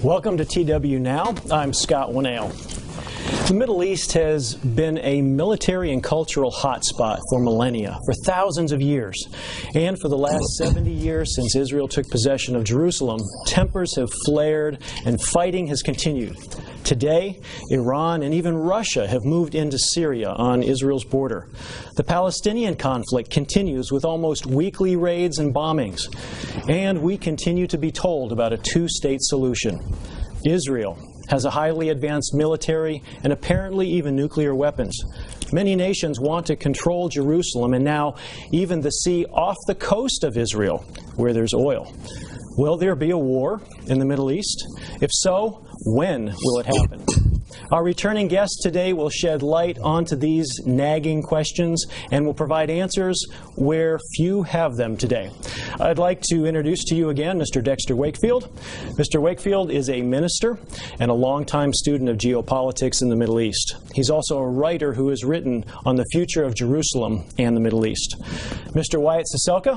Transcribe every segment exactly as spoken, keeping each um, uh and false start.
Welcome to T W Now. I'm Scott Winnail. The Middle East has been a military and cultural hotspot for millennia, for thousands of years. And for the last seventy years since Israel took possession of Jerusalem, tempers have flared and fighting has continued. Today, Iran and even Russia have moved into Syria on Israel's border. The Palestinian conflict continues with almost weekly raids and bombings. And we continue to be told about a two-state solution. Israel has a highly advanced military and apparently even nuclear weapons. Many nations want to control Jerusalem and now even the sea off the coast of Israel, where there's oil. Will there be a war in the Middle East? If so, when will it happen? Our returning guest today will shed light onto these nagging questions and will provide answers where few have them today. I'd like to introduce to you again Mister Dexter Wakefield. Mister Wakefield is a minister and a longtime student of geopolitics in the Middle East. He's also a writer who has written on the future of Jerusalem and the Middle East. Mister Wyatt Ciesielka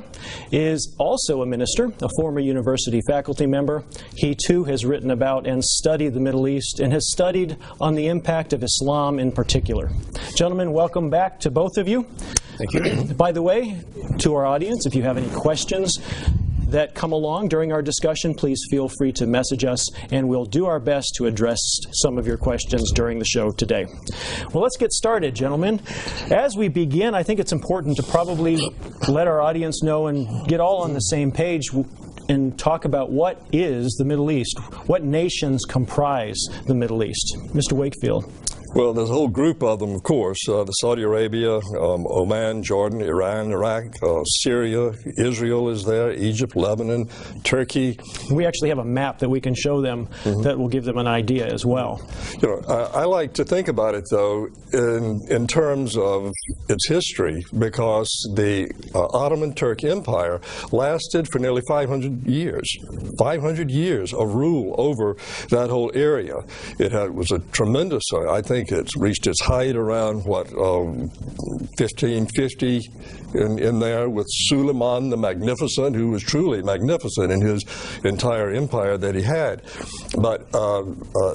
is also a minister, a former university faculty member. He too has written about and studied the Middle East and has studied on the impact of Islam in particular. Gentlemen, welcome back to both of you. Thank you. By the way, to our audience, if you have any questions that come along during our discussion, please feel free to message us, and we'll do our best to address some of your questions during the show today. Well, let's get started, gentlemen. As we begin, I think it's important to probably let our audience know and get all on the same page and talk about what is the Middle East. What nations comprise the Middle East? Mister Wakefield. Well, there's a whole group of them, of course. Uh, the Saudi Arabia, um, Oman, Jordan, Iran, Iraq, uh, Syria, Israel is there, Egypt, Lebanon, Turkey. We actually have a map that we can show them mm-hmm. that will give them an idea as well. You know, I, I like to think about it, though, in, in terms of its history, because the uh, Ottoman Turk Empire lasted for nearly five hundred years. five hundred years of rule over that whole area. It had, was a tremendous, uh, I think, it's reached its height around, what, um, fifteen fifty in, in there with Suleiman the Magnificent, who was truly magnificent in his entire empire that he had. But uh, uh,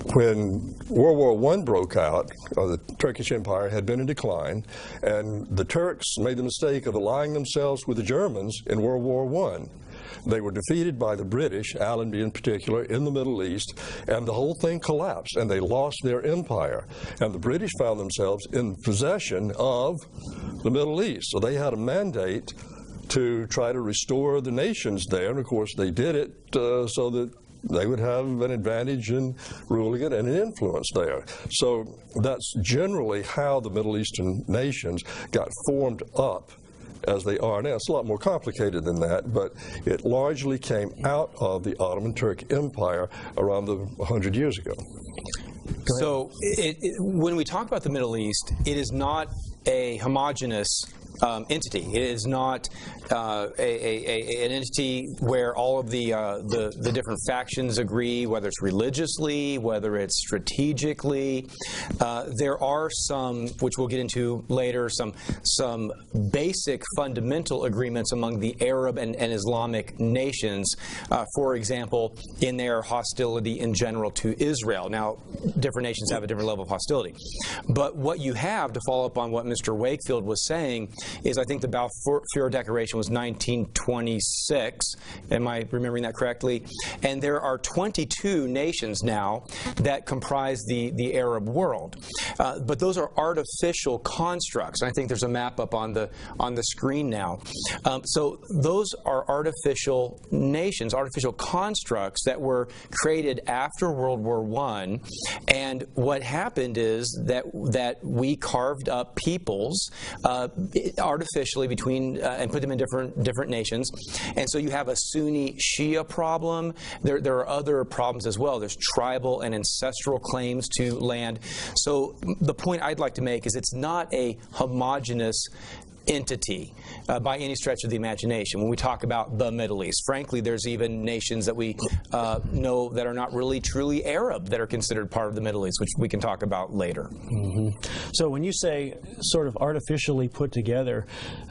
when World War One broke out, uh, the Turkish Empire had been in decline, and the Turks made the mistake of allying themselves with the Germans in World War One. They were defeated by the British, Allenby in particular, in the Middle East, and the whole thing collapsed, and they lost their empire. And the British found themselves in possession of the Middle East. So they had a mandate to try to restore the nations there, and of course they did it uh, so that they would have an advantage in ruling it and an influence there. So that's generally how the Middle Eastern nations got formed up as they are now. It's a lot more complicated than that, but it largely came out of the Ottoman Turk Empire around the one hundred years ago. So it, it, when we talk about the Middle East, it is not a homogeneous Um, entity. It is not uh, a, a, a, an entity where all of the, uh, the the different factions agree, whether it's religiously, whether it's strategically. Uh, there are some, which we'll get into later, some some basic fundamental agreements among the Arab and, and Islamic nations. Uh, for example, in their hostility in general to Israel. Now, different nations have a different level of hostility. But what you have, to follow up on what Mister Wakefield was saying, is I think the Balfour Declaration was nineteen twenty-six. Am I remembering that correctly? And there are twenty-two nations now that comprise the, the Arab world. Uh, but those are artificial constructs. And I think there's a map up on the, on the screen now. Um, so those are artificial nations, artificial constructs that were created after World War One. And what happened is that, that we carved up peoples uh, artificially between uh, and put them in different different nations, and so you have a Sunni Shia problem. There there are other problems as well. There's tribal and ancestral claims to land. So the point I'd like to make is it's not a homogeneous entity uh, by any stretch of the imagination when we talk about the Middle East. Frankly, there's even nations that we uh, know that are not really truly Arab that are considered part of the Middle East, which we can talk about later. Mm-hmm. So when you say sort of artificially put together,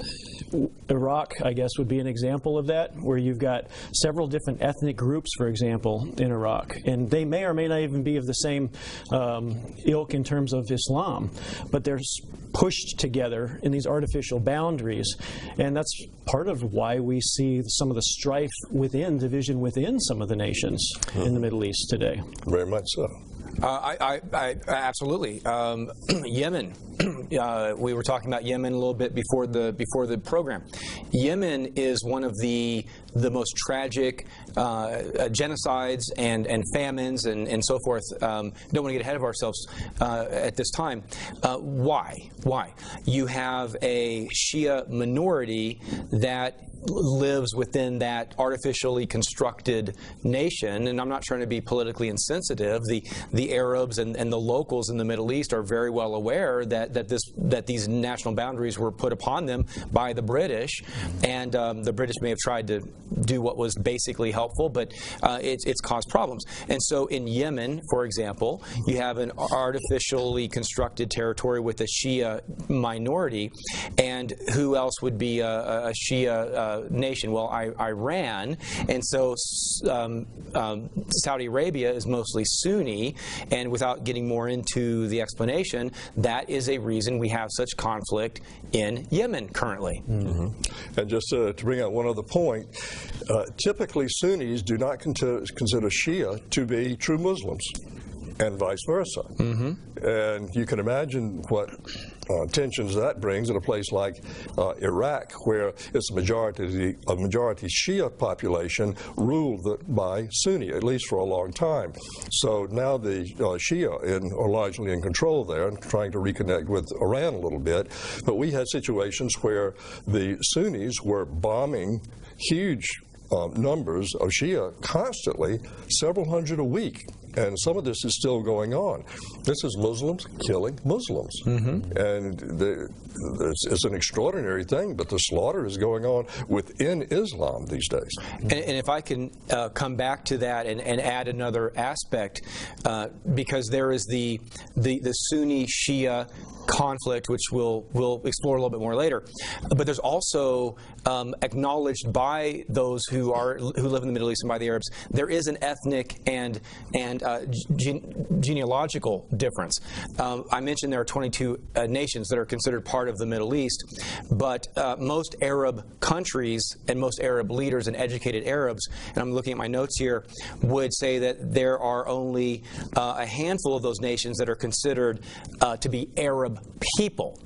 Iraq, I guess, would be an example of that, where you've got several different ethnic groups, for example, in Iraq, and they may or may not even be of the same um, ilk in terms of Islam, but they're pushed together in these artificial boundaries, and that's part of why we see some of the strife within, division within some of the nations hmm. in the Middle East today. Very much so. Uh, I, I, I, absolutely. Um, Yemen. Uh, we were talking about Yemen a little bit before the before the program. Yemen is one of the the most tragic uh, uh, genocides and and famines and and so forth. Um, don't want to get ahead of ourselves uh, at this time. Uh, why? Why? You have a Shia minority that lives within that artificially constructed nation, and I'm not trying to be politically insensitive. The the Arabs and, and the locals in the Middle East are very well aware that that this that these national boundaries were put upon them by the British, and um, the British may have tried to do what was basically helpful, but uh, it's it's caused problems. And so in Yemen, for example, you have an artificially constructed territory with a Shia minority, and who else would be a, a Shia uh, nation? Well, I, Iran, and so um, um, Saudi Arabia is mostly Sunni, and without getting more into the explanation, that is a reason we have such conflict in Yemen currently. Mm-hmm. And just uh, to bring out one other point, uh, typically Sunnis do not consider, consider Shia to be true Muslims, and vice versa. Mm-hmm. And you can imagine what uh, tensions that brings in a place like uh, Iraq, where it's a majority, a majority Shia population ruled by Sunni, at least for a long time. So now the uh, Shia in, are largely in control there and trying to reconnect with Iran a little bit. But we had situations where the Sunnis were bombing huge Uh, numbers of Shia constantly, several hundred a week, and some of this is still going on. This is Muslims killing Muslims, mm-hmm. and the, it's, it's an extraordinary thing, but the slaughter is going on within Islam these days. And, and if I can uh, come back to that and, and add another aspect, uh, because there is the the, the Sunni Shia conflict, which we'll we'll explore a little bit more later. But there's also um, acknowledged by those who are who live in the Middle East and by the Arabs, there is an ethnic and and uh, gene genealogical difference. Um, I mentioned there are twenty-two uh, nations that are considered part of the Middle East, but uh, most Arab countries and most Arab leaders and educated Arabs, and I'm looking at my notes here, would say that there are only uh, a handful of those nations that are considered uh, to be Arab people,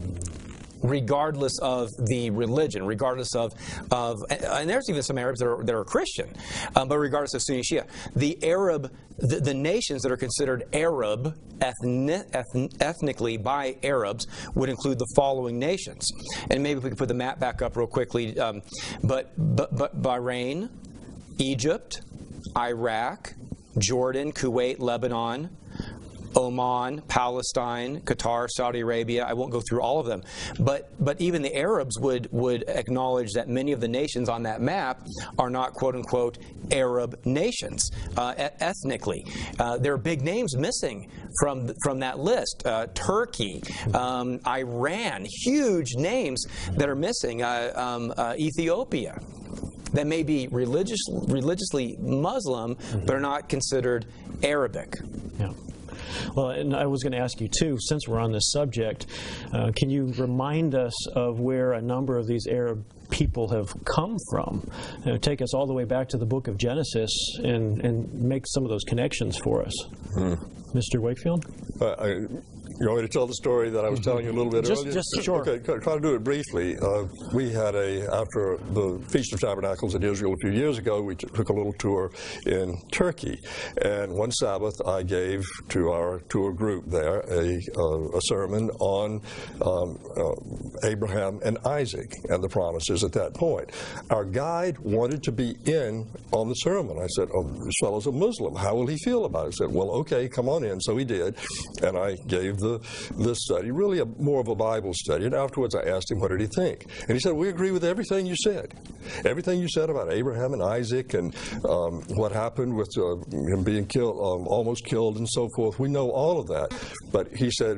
regardless of the religion, regardless of, of and there's even some Arabs that are, that are Christian, um, but regardless of Sunni Shia. The Arab, the, the nations that are considered Arab ethni ethn ethnically by Arabs would include the following nations. And maybe we could put the map back up real quickly, um, but, but, but Bahrain, Egypt, Iraq, Jordan, Kuwait, Lebanon, Oman, Palestine, Qatar, Saudi Arabia. I won't go through all of them, but but even the Arabs would would acknowledge that many of the nations on that map are not quote unquote Arab nations uh, e ethnically. Uh, there are big names missing from from that list. Uh, Turkey, um, Iran, huge names that are missing. Uh, um, uh, Ethiopia, that may be religious religiously Muslim, mm-hmm. but are not considered Arabic. Yeah. Well, and I was going to ask you, too, since we're on this subject, uh, can you remind us of where a number of these Arab people have come from? You know, take us all the way back to the book of Genesis and, and make some of those connections for us. Hmm. Mister Wakefield? Uh, I, you want me to tell the story that I was telling you a little bit just, earlier? Just sure. Okay, try to do it briefly. Uh, we had a, after the Feast of Tabernacles in Israel a few years ago, we took a little tour in Turkey. And one Sabbath, I gave to our tour group there a, uh, a sermon on um, uh, Abraham and Isaac and the promises at that point. Our guide wanted to be in on the sermon. I said, oh, this fellow's a Muslim. How will he feel about it? I said, well, okay, come on in. So he did. And I gave the the study, really a, more of a Bible study, and afterwards I asked him what did he think, and he said, we agree with everything you said. Everything you said about Abraham and Isaac and um, what happened with uh, him being killed, um, almost killed and so forth, we know all of that. But he said,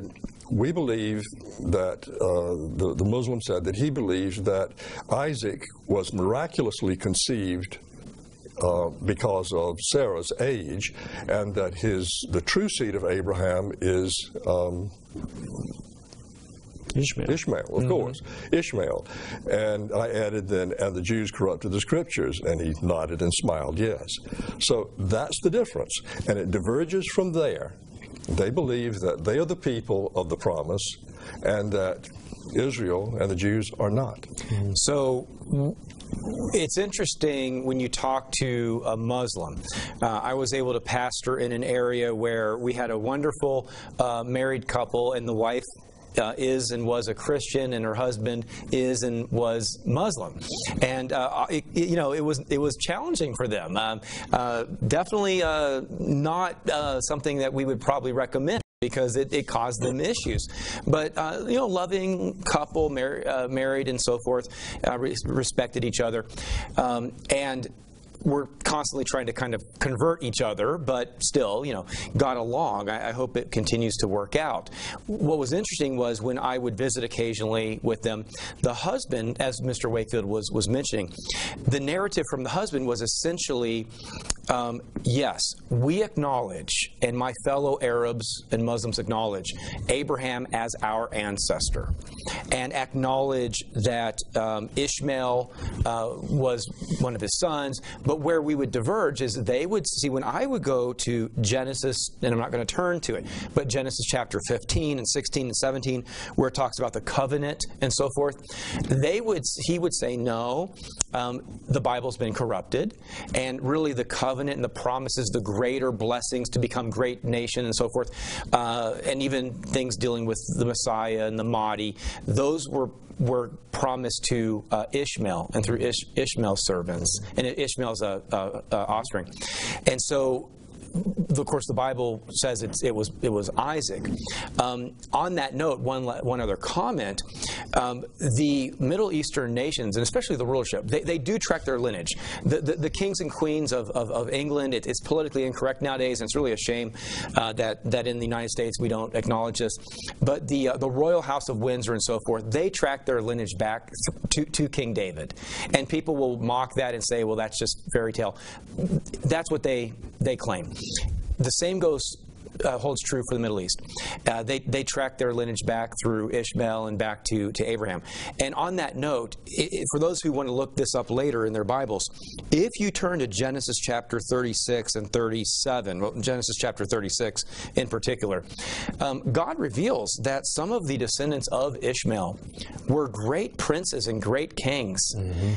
we believe that uh, the, the Muslim said that he believes that Isaac was miraculously conceived uh, because of Sarah's age, and that his the true seed of Abraham is um, Ishmael. Ishmael, of Mm-hmm. course, Ishmael. And I added then, and the Jews corrupted the scriptures, and he nodded and smiled, yes. So that's the difference, and it diverges from there. They believe that they are the people of the promise, and that Israel and the Jews are not. So it's interesting when you talk to a Muslim. Uh, I was able to pastor in an area where we had a wonderful uh, married couple, and the wife Uh, is and was a Christian, and her husband is and was Muslim, and uh, it, you know it was it was challenging for them. Um, uh, definitely uh, not uh, something that we would probably recommend, because it, it caused them issues. But, uh, you know, loving couple, mar- uh, married and so forth, uh, re- respected each other. Um, and we're constantly trying to kind of convert each other, but still, you know, got along. I, I hope it continues to work out. What was interesting was when I would visit occasionally with them, the husband, as Mister Wakefield was, was mentioning, the narrative from the husband was essentially, um, yes, we acknowledge, and my fellow Arabs and Muslims acknowledge, Abraham as our ancestor, and acknowledge that um, Ishmael uh, was one of his sons. But where we would diverge is they would see, when I would go to Genesis, and I'm not going to turn to it, but Genesis chapter fifteen and sixteen and seventeen, where it talks about the covenant and so forth, they would, he would say, no, um, the Bible's been corrupted, and really the covenant and the promises, the greater blessings to become great nation and so forth, uh, and even things dealing with the Messiah and the Mahdi, those were were promised to uh, Ishmael and through Ish- Ishmael's servants and Ishmael's uh, uh, uh, offspring. And so, of course, the Bible says it's, it was it was Isaac. Um, on that note, one one other comment: um, the Middle Eastern nations, and especially the rulership, they, they do track their lineage. The the, the kings and queens of of, of England, it, it's politically incorrect nowadays, and it's really a shame uh, that that in the United States we don't acknowledge this. But the uh, the royal house of Windsor and so forth, they track their lineage back to to King David, and people will mock that and say, well, that's just fairy tale. That's what they they claim. The same goes uh, holds true for the Middle East. Uh, they they track their lineage back through Ishmael and back to, to Abraham. And on that note, it, it, for those who want to look this up later in their Bibles, if you turn to Genesis chapter thirty-six and thirty-seven, well, Genesis chapter thirty-six in particular, um, God reveals that some of the descendants of Ishmael were great princes and great kings. Mm-hmm.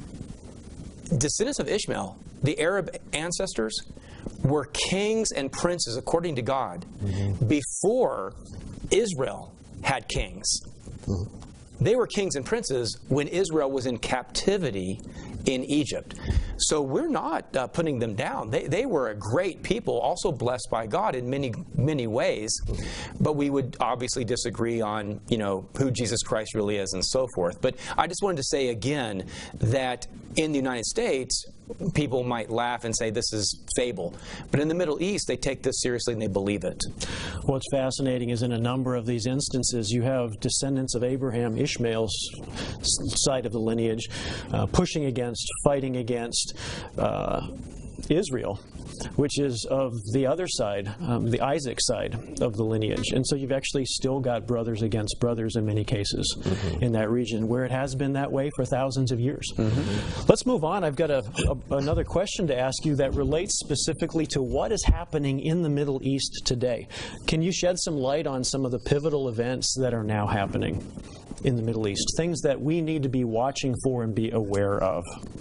Descendants of Ishmael, the Arab ancestors, were kings and princes according to God mm-hmm. before Israel had kings. Mm-hmm. They were kings and princes when Israel was in captivity in Egypt. So we're not uh, putting them down. They, they were a great people, also blessed by God in many, many ways. But we would obviously disagree on, you know, who Jesus Christ really is and so forth. But I just wanted to say again that in the United States, people might laugh and say this is fable. But in the Middle East, they take this seriously and they believe it. What's fascinating is in a number of these instances, you have descendants of Abraham, Ishmael's side of the lineage, uh, pushing against, fighting against uh, Israel, which is of the other side, um, the Isaac side of the lineage. And so you've actually still got brothers against brothers in many cases mm-hmm. in that region, where it has been that way for thousands of years. Mm-hmm. Let's move on. I've got a, a, another question to ask you that relates specifically to what is happening in the Middle East today. Can you shed some light on some of the pivotal events that are now happening in the Middle East, things that we need to be watching for and be aware of?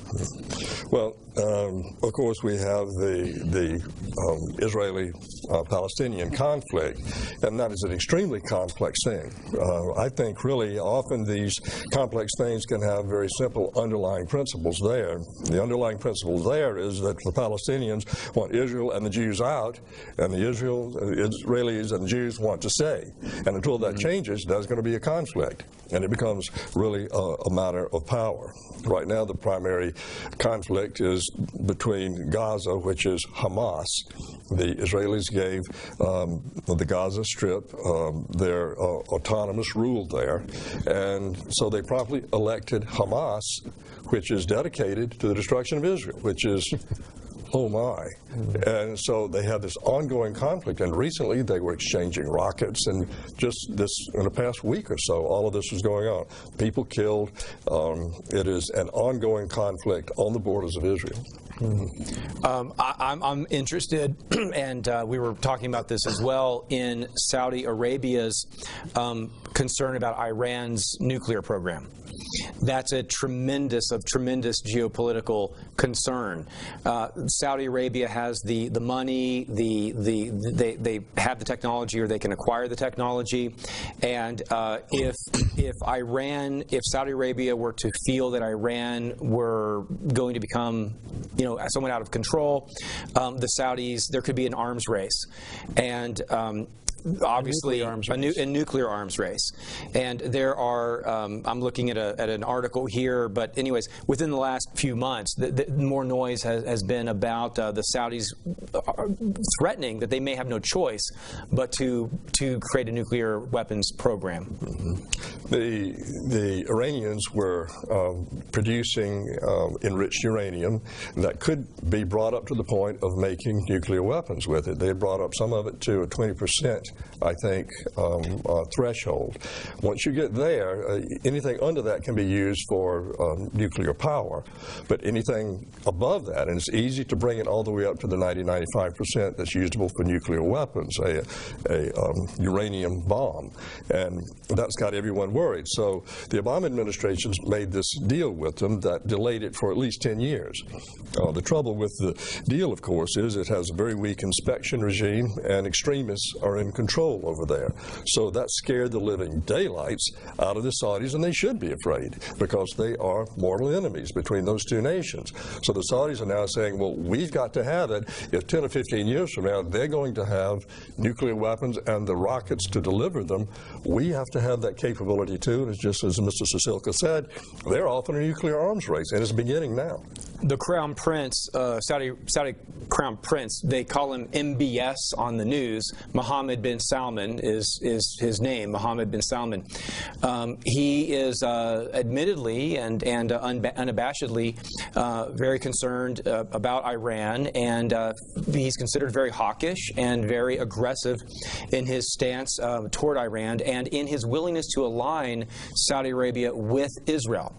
Well, um, of course, we have the the um, Israeli-Palestinian uh, conflict, and that is an extremely complex thing. Uh, I think really often these complex things can have very simple underlying principles there. The underlying principle there is that the Palestinians want Israel and the Jews out, and the Israel, Israelis and the Jews want to stay. And until that changes, there's going to be a conflict, and it becomes really a, a matter of power. Right now, the primary conflict is between Gaza, which is is Hamas. The Israelis gave um, the Gaza Strip um, their uh, autonomous rule there, and so they promptly elected Hamas, which is dedicated to the destruction of Israel, which is oh my. And so they had this ongoing conflict, and recently they were exchanging rockets, and just this, in the past week or so, all of this was going on. People killed. Um, it is an ongoing conflict on the borders of Israel. Mm-hmm. um, I, I'm, I'm interested, and uh, we were talking about this as well, in Saudi Arabia's um, concern about Iran's nuclear program. That's a tremendous, of tremendous geopolitical concern. Uh, Saudi Arabia has the the money, the the they they have the technology, or they can acquire the technology, and uh, if if Iran, if Saudi Arabia were to feel that Iran were going to become, you know, somewhat out of control, um, the Saudis, there could be an arms race, and. Um, Obviously, a nuclear arms a, nu race. a nuclear arms race, and there are. Um, I'm looking at, a, at an article here, but anyways, within the last few months, the, the more noise has, has been about uh, the Saudis threatening that they may have no choice but to to create a nuclear weapons program. Mm-hmm. The the Iranians were um, producing um, enriched uranium that could be brought up to the point of making nuclear weapons with it. They had brought up some of it to a twenty percent. I think, um, uh, threshold. Once you get there, uh, anything under that can be used for um, nuclear power, but anything above that, and it's easy to bring it all the way up to the ninety, ninety-five percent that's usable for nuclear weapons, a, a um, uranium bomb, and that's got everyone worried. So the Obama administration's made this deal with them that delayed it for at least ten years. Uh, the trouble with the deal, of course, is it has a very weak inspection regime, and extremists are in control over there. So that scared the living daylights out of the Saudis, and they should be afraid because they are mortal enemies between those two nations. So the Saudis are now saying, well, we've got to have it. If ten or fifteen years from now they're going to have nuclear weapons and the rockets to deliver them, we have to have that capability too. And it's just as Mister Sasilka said, they're off in a nuclear arms race, and it's beginning now. The Crown Prince, uh, Saudi Saudi Crown Prince, they call him M B S on the news. Mohammed bin Salman is is his name. Mohammed bin Salman. Um, he is uh, admittedly and and uh, unabashedly uh, very concerned uh, about Iran, and uh, he's considered very hawkish and very aggressive in his stance uh, toward Iran and in his willingness to align Saudi Arabia with Israel.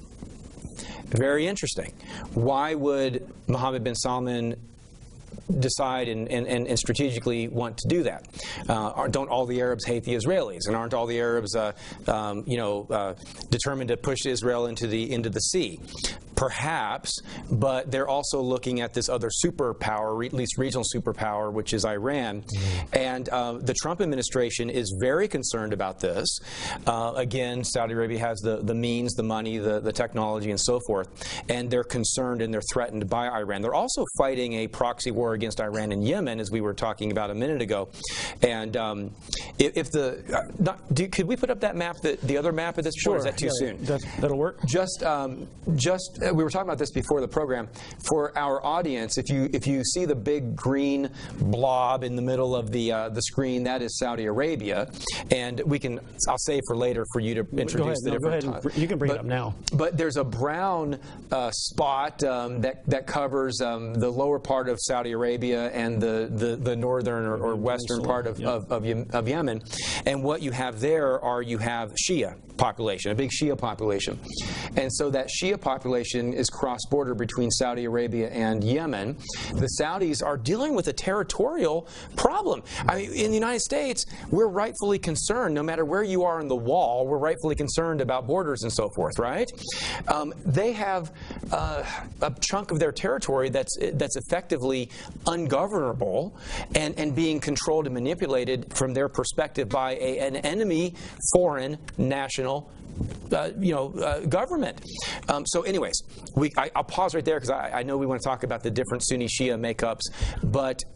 Very interesting. Why would Mohammed bin Salman decide and, and, and strategically want to do that? Uh, don't all the Arabs hate the Israelis, and aren't all the Arabs, uh, um, you know, uh, determined to push Israel into the into the sea? Perhaps, but they're also looking at this other superpower, at least regional superpower, which is Iran. Mm-hmm. And uh, the Trump administration is very concerned about this. Uh, again, Saudi Arabia has the, the means, the money, the, the technology, and so forth. And they're concerned and they're threatened by Iran. They're also fighting a proxy war against Iran in Yemen, as we were talking about a minute ago. And um, if, if the, uh, not, do, could we put up that map, the, the other map at this point, sure. or is that too yeah, soon? That, that'll work. Just, um, just. Uh, we were talking about this before the program. For our audience, if you if you see the big green blob in the middle of the uh, the screen, that is Saudi Arabia, and we can. I'll save for later for you to introduce go ahead, the no, different. Go ahead and, you can bring but, it up now. But there's a brown uh, spot um, that that covers um, the lower part of Saudi Arabia and the the, the northern or, or western part of, yep. of, of of Yemen, and what you have there are you have Shia population, a big Shia population, and so that Shia population is cross-border between Saudi Arabia and Yemen. The Saudis are dealing with a territorial problem. I mean, in the United States, we're rightfully concerned, no matter where you are in the wall, we're rightfully concerned about borders and so forth, right? Um, they have uh, a chunk of their territory that's that's effectively ungovernable and, and being controlled and manipulated from their perspective by a, an enemy foreign national Uh, you know, uh, government. Um, so anyways, we, I, I'll pause right there because I, I know we want to talk about the different Sunni Shia makeups, but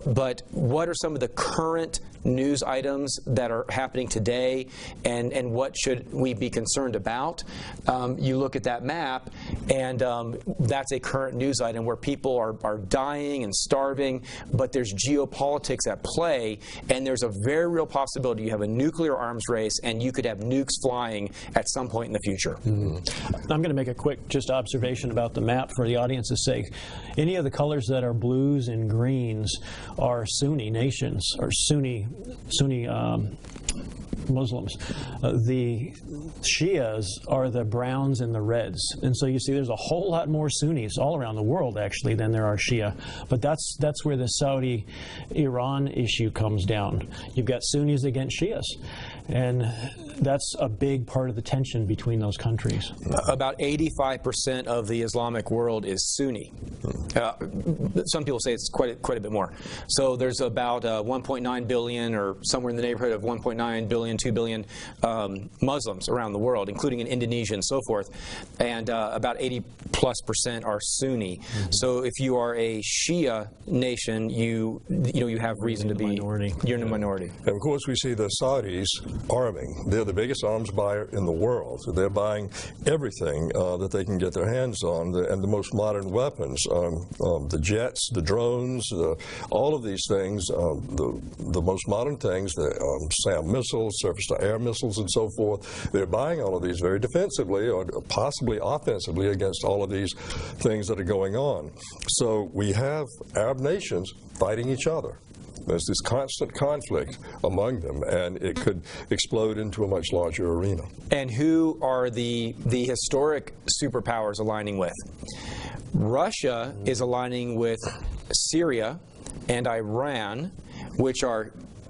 but what are some of the current news items that are happening today, and, and what should we be concerned about? Um, you look at that map, and um, that's a current news item where people are, are dying and starving, but there's geopolitics at play, and there's a very real possibility you have a nuclear arms race, and you could have nukes flying at some point in the future. Mm-hmm. I'm going to make a quick just observation about the map for the audience's sake. Any of the colors that are blues and greens are Sunni nations, or Sunni Sunni um, Muslims. Uh, the Shias are the browns and the reds. And so you see there's a whole lot more Sunnis all around the world, actually, than there are Shia. But that's that's where the Saudi-Iran issue comes down. You've got Sunnis against Shias. And that's a big part of the tension between those countries. About eighty-five percent of the Islamic world is Sunni. Uh, some people say it's quite a, quite a bit more. So there's about uh, one point nine billion, or somewhere in the neighborhood of one point nine billion, two billion um, Muslims around the world, including in Indonesia and so forth. And uh, about eighty plus percent are Sunni. Mm-hmm. So if you are a Shia nation, you you know you have reason to be minority. You're in a minority. And of course, we see the Saudis arming. They're the biggest arms buyer in the world. So they're buying everything uh, that they can get their hands on, the, and the most modern weapons, um, um, the jets, the drones, uh, all of these things, um, the, the most modern things, the um, SAM missiles, surface-to-air missiles, and so forth. They're buying all of these very defensively, or possibly offensively, against all of these things that are going on. So we have Arab nations fighting each other. There's this constant conflict among them, and it could explode into a much larger arena. And who are the the historic superpowers aligning with? Russia is aligning with Syria and Iran, which are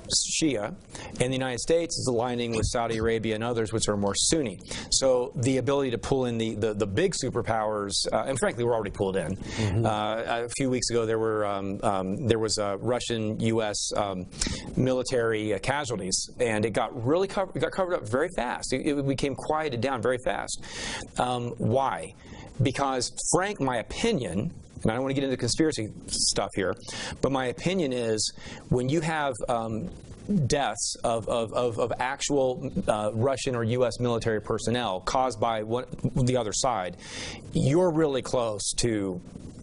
Shia, and the United States is aligning with Saudi Arabia and others, which are more Sunni. So the ability to pull in the, the, the big superpowers, uh, and frankly, we're already pulled in. Mm-hmm. uh, a few weeks ago, there were um, um, there was uh, Russian U S um, military uh, casualties, and it got really covered, it got covered up very fast. It, it became quieted down very fast. Um, why? Because, Frank, my opinion, and I don't want to get into conspiracy stuff here, but my opinion is when you have um, deaths of, of, of, of actual uh, Russian or U S military personnel caused by one, the other side, you're really close to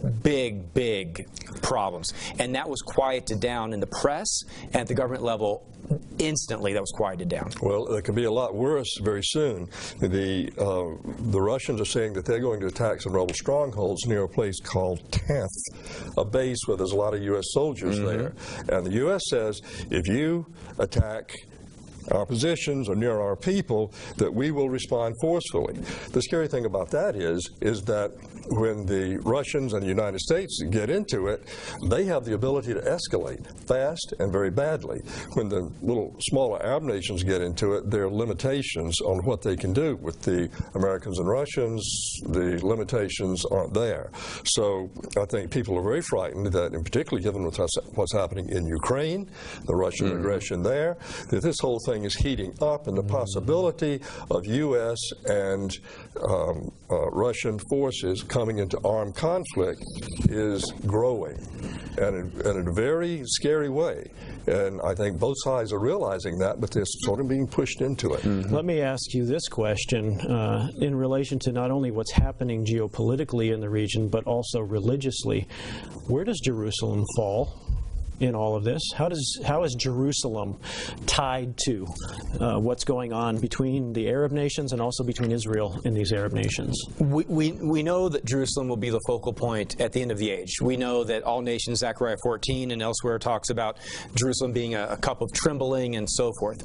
big, big problems. And that was quieted down in the press and at the government level. Instantly, that was quieted down. Well, it could be a lot worse very soon. The uh, the Russians are saying that they're going to attack some rebel strongholds near a place called Tanth, a base where there's a lot of U S soldiers mm-hmm. there. And the U S says, if you attack our positions or near our people, that we will respond forcefully. The scary thing about that is, is that when the Russians and the United States get into it, they have the ability to escalate fast and very badly. When the little smaller Arab nations get into it, there are limitations on what they can do. With the Americans and Russians, the limitations aren't there. So I think people are very frightened that, in particular given what's happening in Ukraine, the Russian mm. aggression there, that this whole thing is heating up, and the possibility of U S and um, uh, Russian forces coming into armed conflict is growing, and in, and in a very scary way. And I think both sides are realizing that, but they're sort of being pushed into it. Mm-hmm. Let me ask you this question uh, in relation to not only what's happening geopolitically in the region, but also religiously. Where does Jerusalem fall in all of this? How does how is Jerusalem tied to uh, what's going on between the Arab nations and also between Israel and these Arab nations? We, we, we know that Jerusalem will be the focal point at the end of the age. We know that all nations, Zechariah fourteen and elsewhere, talks about Jerusalem being a, a cup of trembling and so forth.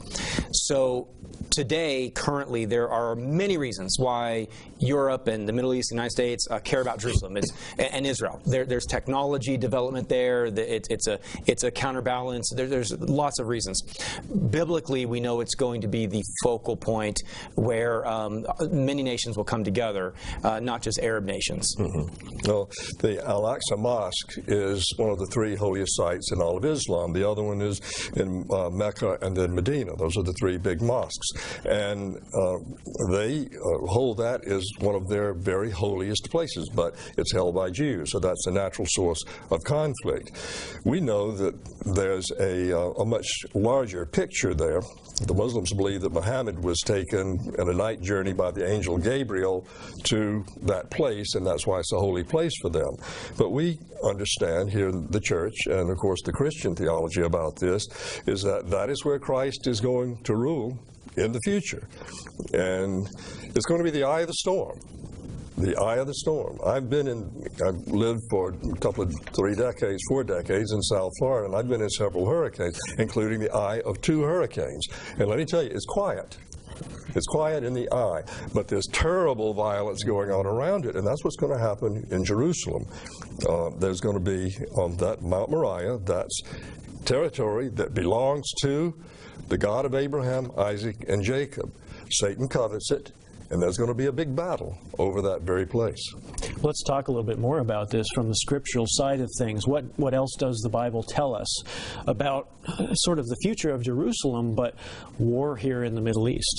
So today, currently, there are many reasons why Europe and the Middle East, the United States, uh, care about Jerusalem it's, and, and Israel. There, there's technology development there. It, it's a it's a counterbalance. There, there's lots of reasons. Biblically, we know it's going to be the focal point where um, many nations will come together, uh, not just Arab nations. Mm-hmm. Well, the Al-Aqsa Mosque is one of the three holiest sites in all of Islam. The other one is in uh, Mecca and then Medina. Those are the three big mosques. And uh, they uh, hold that as one of their very holiest places, but it's held by Jews, so that's a natural source of conflict. We know know that there's a, uh, a much larger picture there. The Muslims believe that Muhammad was taken in a night journey by the angel Gabriel to that place, and that's why it's a holy place for them. But we understand here in the church, and of course the Christian theology about this, is that that is where Christ is going to rule in the future. And it's going to be the eye of the storm. The eye of the storm. I've been in, I've lived for a couple of, three decades, four decades in South Florida, and I've been in several hurricanes, including the eye of two hurricanes. And let me tell you, it's quiet. It's quiet in the eye, but there's terrible violence going on around it, and that's what's going to happen in Jerusalem. Uh, there's going to be on that Mount Moriah, that's territory that belongs to the God of Abraham, Isaac, and Jacob. Satan covets it, and there's going to be a big battle over that very place. Let's talk a little bit more about this from the scriptural side of things. What what else does the Bible tell us about uh, sort of the future of Jerusalem, but war here in the Middle East?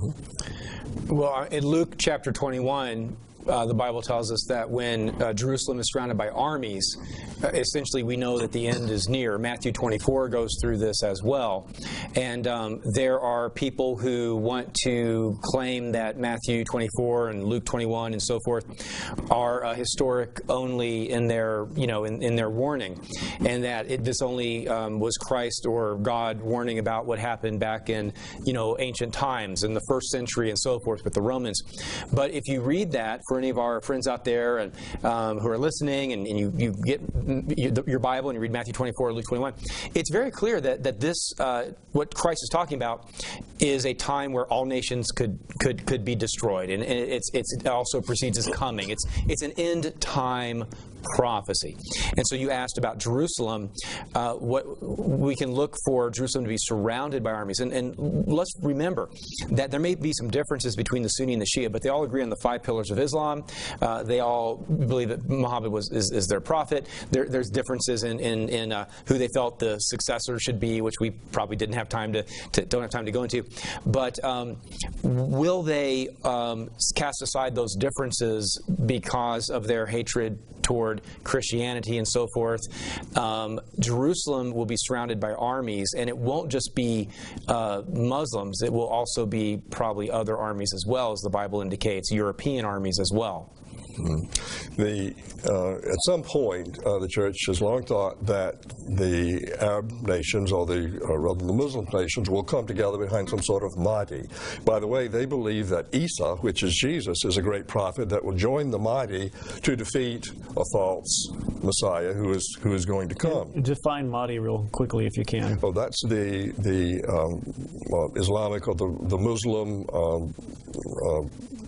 Mm-hmm. Well, in Luke chapter twenty-one, Uh, the Bible tells us that when uh, Jerusalem is surrounded by armies, uh, essentially we know that the end is near. Matthew twenty-four goes through this as well. And um, there are people who want to claim that Matthew twenty-four and Luke twenty-one and so forth are uh, historic only in their, you know, in, in their warning, and that it, this only um, was Christ or God warning about what happened back in, you know, ancient times in the first century and so forth with the Romans. But if you read that, for any of our friends out there and um, who are listening, and, and you, you get your Bible and you read Matthew twenty-four, Luke twenty-one, it's very clear that that this uh, what Christ is talking about is a time where all nations could could could be destroyed, and it's, it's it also precedes his coming. It's it's an end time prophecy. And so you asked about Jerusalem. Uh, what we can look for Jerusalem to be surrounded by armies, and, and let's remember that there may be some differences between the Sunni and the Shia, but they all agree on the five pillars of Islam. Uh, they all believe that Muhammad was is, is their prophet. There, there's differences in in, in uh, who they felt the successor should be, which we probably didn't have time to, to don't have time to go into. But um, will they um, cast aside those differences because of their hatred toward Christianity and so forth? Um, Jerusalem will be surrounded by armies, and it won't just be uh, Muslims. It will also be probably other armies as well, as the Bible indicates, European armies as well. Mm-hmm. The, uh, at some point, uh, the church has long thought that the Arab nations, or the uh, rather the Muslim nations, will come together behind some sort of Mahdi. By the way, they believe that Isa, which is Jesus, is a great prophet that will join the Mahdi to defeat a false Messiah who is who is going to come. Define Mahdi real quickly, if you can. Oh, that's the the um, well, Islamic or the the Muslim Um, uh,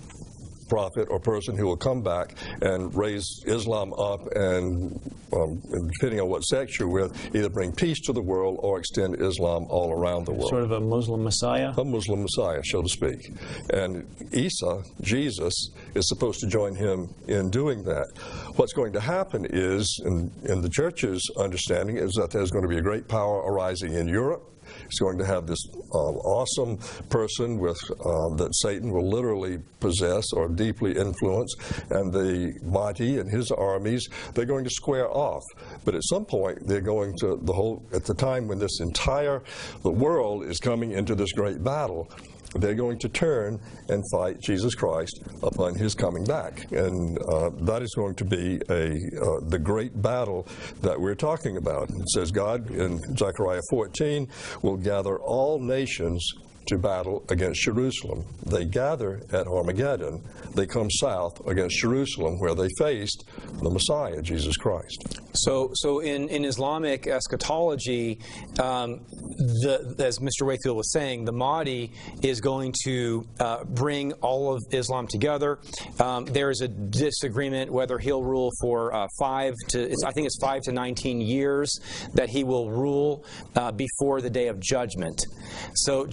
prophet or person who will come back and raise Islam up and, um, depending on what sect you're with, either bring peace to the world or extend Islam all around the world. Sort of a Muslim Messiah? A Muslim Messiah, so to speak. And Isa, Jesus, is supposed to join him in doing that. What's going to happen is, in, in the church's understanding, is that there's going to be a great power arising in Europe. It's going to have this uh, awesome person with uh, that Satan will literally possess or deeply influence, and the Mahdi and his armies, they're going to square off. But at some point, they're going to, the whole, at the time when this entire, the world is coming into this great battle, they're going to turn and fight Jesus Christ upon his coming back. And uh, that is going to be a uh, the great battle that we're talking about. It says God in Zechariah fourteen will gather all nations to battle against Jerusalem. They gather at Armageddon. They come south against Jerusalem, where they faced the Messiah, Jesus Christ. So, so in, in Islamic eschatology, um, the, as Mister Wakefield was saying, the Mahdi is going to uh, bring all of Islam together. Um, there is a disagreement whether he'll rule for uh, five to, it's, I think it's five to nineteen years that he will rule uh, before the day of judgment. So just to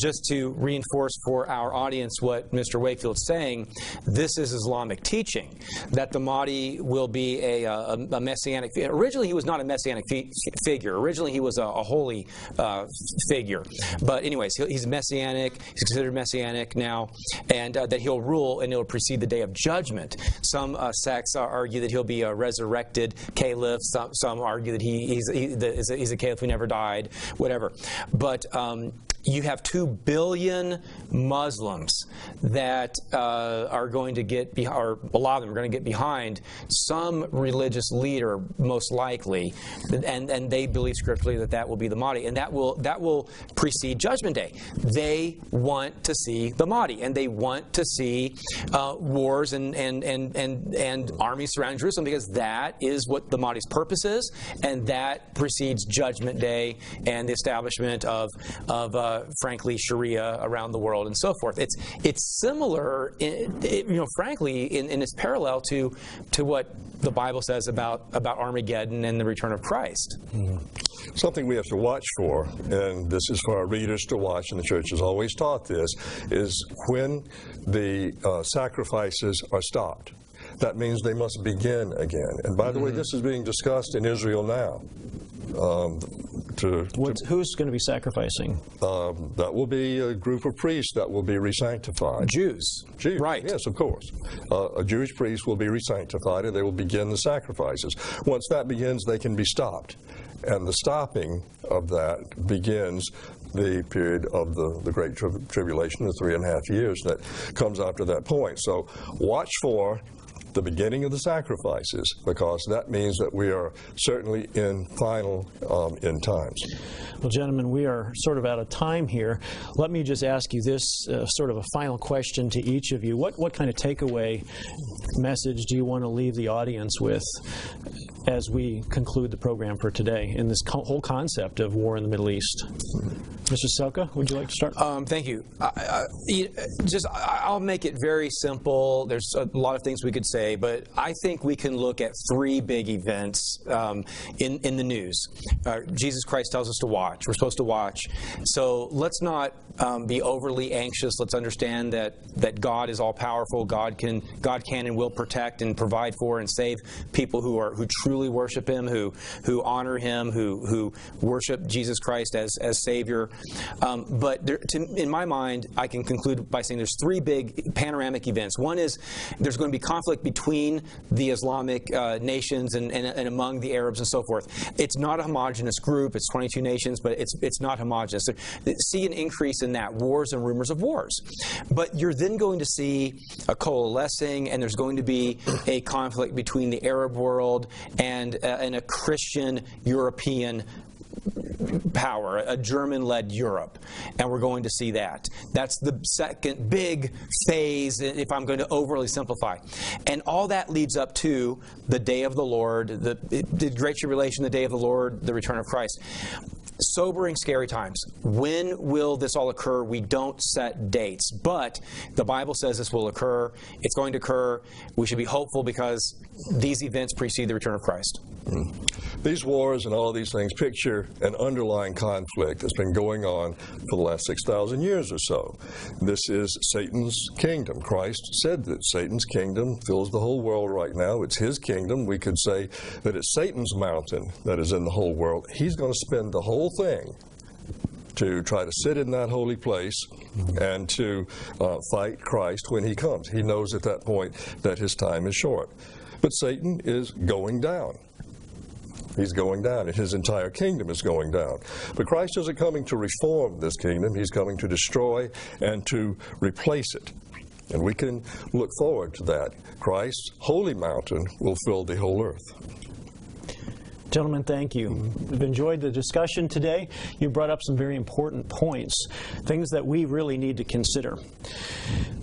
to reinforce for our audience what Mister Wakefield's saying, this is Islamic teaching, that the Mahdi will be a, a, a messianic figure. Originally, he was not a messianic fi figure. Originally, he was a, a holy uh, figure. But anyways, he's messianic. He's considered messianic now, and uh, that he'll rule and it'll precede the day of judgment. Some uh, sects argue that he'll be a resurrected caliph. Some, some argue that he, he's, he, the, he's, a, he's a caliph who never died, whatever. But um, you have two billion Muslims that uh, are going to get, be or a lot of them are going to get behind some religious leader, most likely, and and they believe scripturally that that will be the Mahdi, and that will that will precede Judgment Day. They want to see the Mahdi, and they want to see uh, wars and and and and and armies surrounding Jerusalem, because that is what the Mahdi's purpose is, and that precedes Judgment Day and the establishment of of uh, frankly, Sharia around the world and so forth. It's it's similar, in, it, you know, frankly, in, in its parallel to to what the Bible says about about Armageddon and the return of Christ. Mm-hmm. Something we have to watch for, and this is for our readers to watch, and the church has always taught this, is when the uh, sacrifices are stopped. That means they must begin again. And by the mm-hmm. way, this is being discussed in Israel now. Um, to, What's, to, who's going to be sacrificing? Um, that will be a group of priests that will be re-sanctified. Jews. Jews. Right. Yes, of course. Uh, a Jewish priest will be re-sanctified, and they will begin the sacrifices. Once that begins, they can be stopped. And the stopping of that begins the period of the, the Great Tri Tribulation, the three and a half years that comes after that point. So watch for the beginning of the sacrifices, because that means that we are certainly in final um, end times. Well, gentlemen, we are sort of out of time here. Let me just ask you this uh, sort of a final question to each of you. What, what kind of takeaway message do you want to leave the audience with as we conclude the program for today in this co whole concept of war in the Middle East? Mister Selka, would you like to start? Um, thank you. I, I, just, I'll make it very simple. There's a lot of things we could say, but I think we can look at three big events um, in, in the news. Uh, Jesus Christ tells us to watch. We're supposed to watch. So let's not um, be overly anxious. Let's understand that, that God is all-powerful. God can, God can and will protect and provide for and save people who are who truly worship Him, who who honor Him, who who worship Jesus Christ as as Savior. Um, but there, to, in my mind, I can conclude by saying there's three big panoramic events. One is there's going to be conflict between the Islamic uh, nations and, and, and among the Arabs and so forth. It's not a homogenous group. It's twenty-two nations, but it's it's not homogenous. So, see an increase in that, wars and rumors of wars. But you're then going to see a coalescing, and there's going to be a conflict between the Arab world and, uh, and a Christian European power, a German-led Europe, and we're going to see that. That's the second big phase, if I'm going to overly simplify. And all that leads up to the day of the Lord, the, the Great Tribulation, the day of the Lord, the return of Christ. Sobering, scary times. When will this all occur? We don't set dates, but the Bible says this will occur. It's going to occur. We should be hopeful because these events precede the return of Christ. Mm. These wars and all these things picture an underlying conflict that's been going on for the last six thousand years or so. This is Satan's kingdom. Christ said that Satan's kingdom fills the whole world right now. It's his kingdom. We could say that it's Satan's mountain that is in the whole world. He's going to spend the whole thing to try to sit in that holy place and to uh, fight Christ when he comes. He knows at that point that his time is short. But Satan is going down. He's going down, and his entire kingdom is going down. But Christ isn't coming to reform this kingdom. He's coming to destroy and to replace it. And we can look forward to that. Christ's holy mountain will fill the whole earth. Gentlemen, thank you. We've enjoyed the discussion today. You brought up some very important points, things that we really need to consider.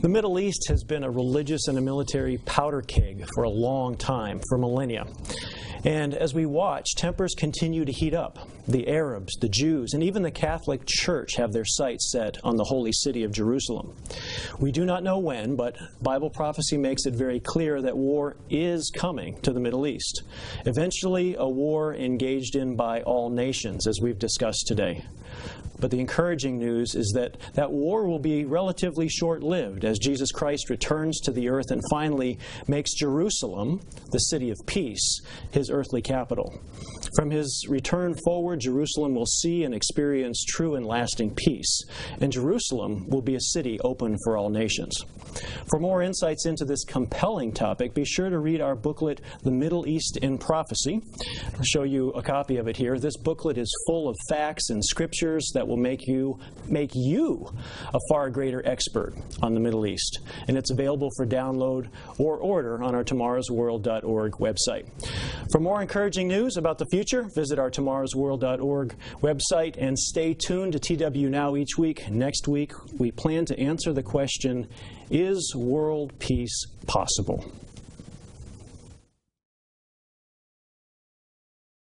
The Middle East has been a religious and a military powder keg for a long time, for millennia. And as we watch, tempers continue to heat up. The Arabs, the Jews, and even the Catholic Church have their sights set on the holy city of Jerusalem. We do not know when, but Bible prophecy makes it very clear that war is coming to the Middle East. Eventually, a war engaged in by all nations, as we've discussed today. But the encouraging news is that that war will be relatively short-lived as Jesus Christ returns to the earth and finally makes Jerusalem, the city of peace, his earthly capital. From his return forward, Jerusalem will see and experience true and lasting peace, and Jerusalem will be a city open for all nations. For more insights into this compelling topic, be sure to read our booklet, The Middle East in Prophecy. I'll show you a copy of it here. This booklet is full of facts and scriptures that will make you make you a far greater expert on the Middle East. And it's available for download or order on our tomorrows world dot org website. For more encouraging news about the future, visit our tomorrows world dot org website and stay tuned to T W Now each week. Next week, we plan to answer the question, is world peace possible?